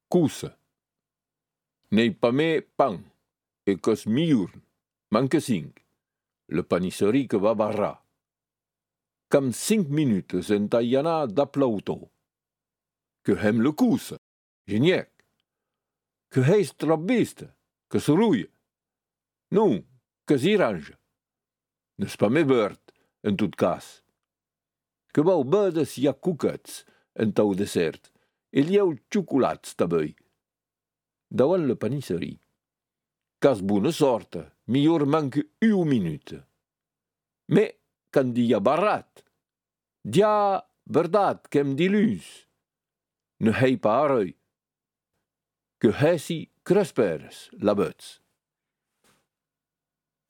Cussa. Nei pa me pan, e cos miurn, manca 5. Le panisserie que va barrar. Cam 5 minutes en taiana d'aplautó. Que hem le cussa, geniec. Que heis trabista, que s'ruia. Non, que s'hi range. Nes pa me beurt, en tot cas. Que vau bedes hi ha cuquets en tau dessert, e lieu xocolats tabei. Davant le panisserie. Cas bona sorta, millor manca 1 minute. Me, can dia barrat. Dia, verdad, qu'em dilus. Ne hei pa arrei. Que hesi cresperes, la băț.